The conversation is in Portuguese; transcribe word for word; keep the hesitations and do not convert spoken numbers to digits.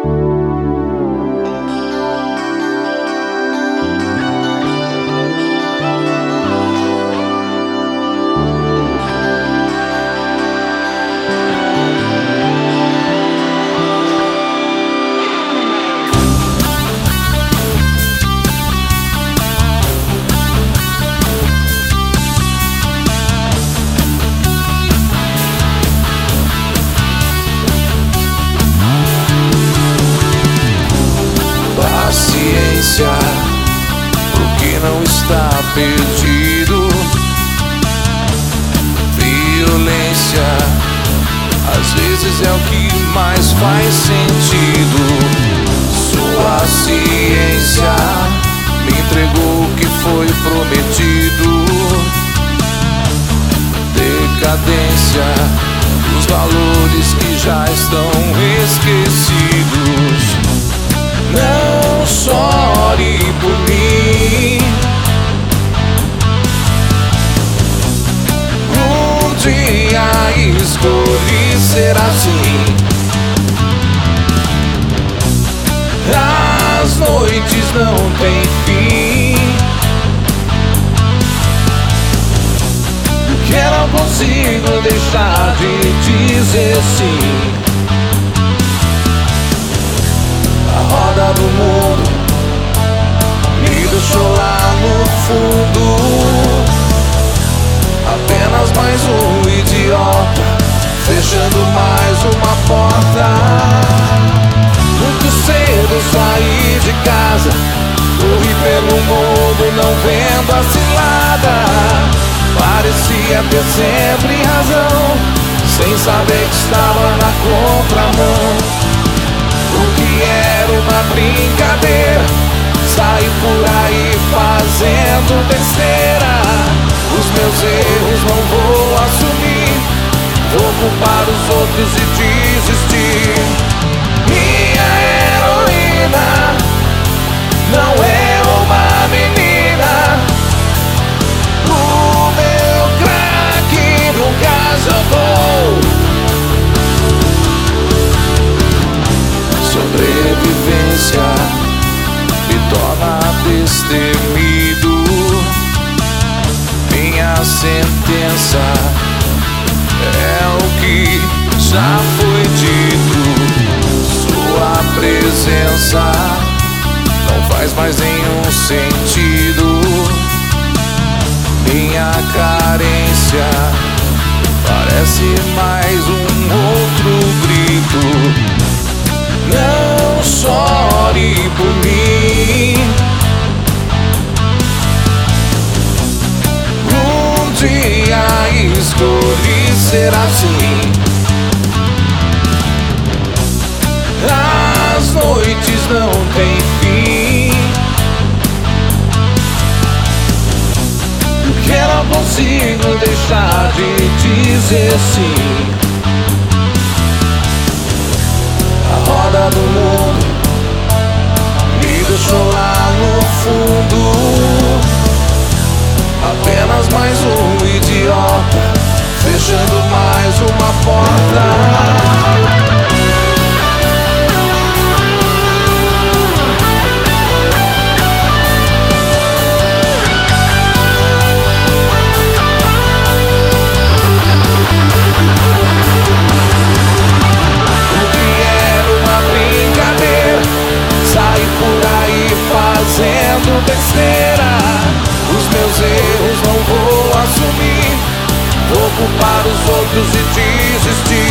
Paciência pro que não está perdido. Violência às vezes é o que mais faz sentido. Sua ciência me entregou o que foi prometido. Decadência dos valores que já estão esquecidos. Não chore por mim. Um dia escolhi ser assim. As noites não têm fim. Que eu não consigo deixar de dizer sim. A roda do mundo me deixou lá no fundo. Apenas mais um idiota fechando mais uma porta. Muito cedo saí de casa, corri pelo mundo não vendo a cilada. Parecia ter sempre razão, sem saber que estava na contramão. O que era uma brincadeira, saí por aí fazendo besteira. Os meus erros não vou assumir, vou culpar os outros e desistir. Minha heroína não é uma menina. O meu craque nunca jogou. Sobrevivência me torna destemido. Minha sentença é o que já foi dito. Sua presença não faz mais nenhum sentido. Minha carência parece mais um outro grito. Não chore por mim. Um dia escolhi ser assim. As noites não têm fim. Que eu não consigo deixar de dizer sim. A roda do mundo me deixou lá no fundo. Apenas mais um idiota fechando mais uma porta. Fazendo besteira, os meus erros não vou assumir, vou culpar os outros e desistir.